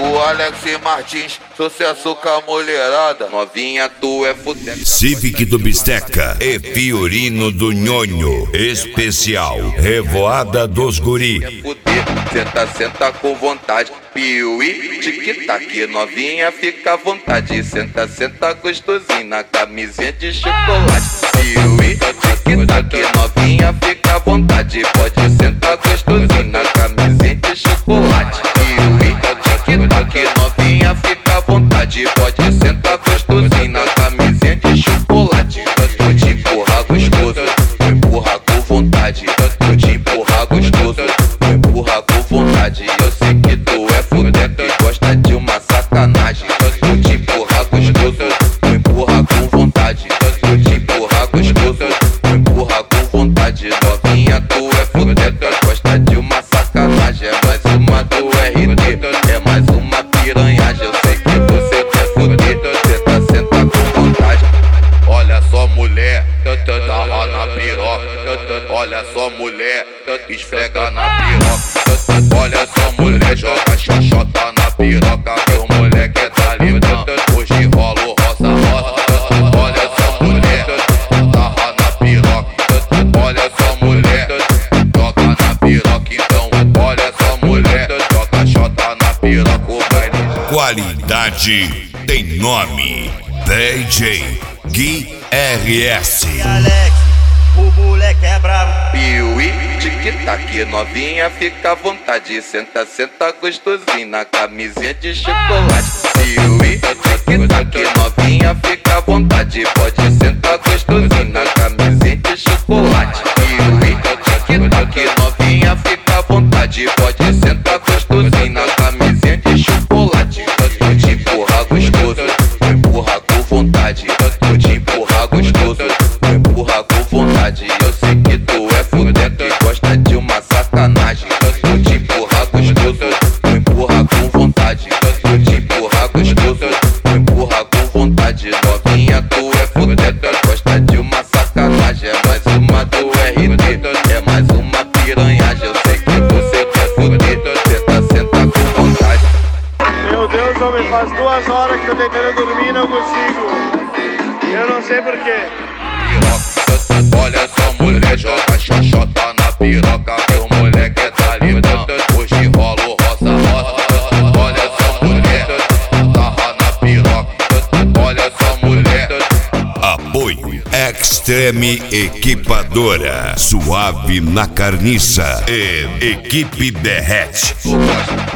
O Alex Martins, sucesso com a mulherada. Novinha, tu é fudeca. Civic do Bisteca e Fiorino do Nhonho. Especial Revoada dos Guri. É fuder, senta, senta com vontade. Piuí, tic-tac, novinha, fica à vontade. Senta, senta gostosinho na camisinha de chocolate. Piuí, tic-tac, novinha, fica à vontade. Pode sentar gostosinho na camisinha de chocolate. Piuí, tic-tac, novinha, fica à vontade. Pode sentar gostosinho na camisinha de chocolate. Vou te empurrar gostoso, vou empurrar com vontade. Vou te empurrar gostoso, vou empurrar com vontade. Eu sei que tu é fudeca e gosta de uma sacanagem. Vou te empurrar gostoso, vou empurrar com vontade. Vou te empurrar gostoso, vou empurrar com vontade. Novinha, tu é fudeca, gosta de uma sacanagem. É mais uma do RT, é mais uma piranhagem. Eu sei que você quer fuder, senta, senta com vontade. Olha só mulher, tarra na piroca. Olha só mulher, esfrega na piroca. Olha só mulher, joga xoxota na piroca. Meu moleque é talibã, hoje rola o roça-roça. Olha só mulher, tarra na piroca. Olha só mulher, joga na piroca. Então olha só mulher, joga xota na piroca. O baile Qualidade tem nome. DJ Gui RS. Alex, o moleque é brabo. Piuí, tic-tac, novinha, fica à vontade. Senta, senta gostosinho na camisinha de chocolate. Piuí, tic-tac, novinha, fica à vontade. Pode sentar gostosinho na camisinha de chocolate. Piuí, tic-tac, novinha, fica à vontade. Pode sentar gostosinho na camisinha de chocolate. Vou te empurrar gostoso, vou empurrar com vontade. Vou te empurrar gostoso, vou empurrar com vontade. Eu sei que tu é fudeca e gosta de uma sacanagem. Vou te empurrar gostoso, vou empurrar com vontade. Vou te empurrar gostoso, vou empurrar com vontade. Novinha, tu é fudeca, gosta de uma sacanagem. É mais uma do RT, é mais uma piranhagem. Eu sei que você quer fuder, senta, senta com vontade. Meu Deus, homem, faz 2 horas que tô tentando dormir e não consigo. Eu não sei porquê. Olha só mulher, joga xoxota na piroca. Meu moleque é talibã, hoje rola o roça-roça. Olha só mulher, tarra na piroca. Olha só mulher. Apoio Extreme Equipadora. Suave na carniça e Equipe Derrete. Tu gosta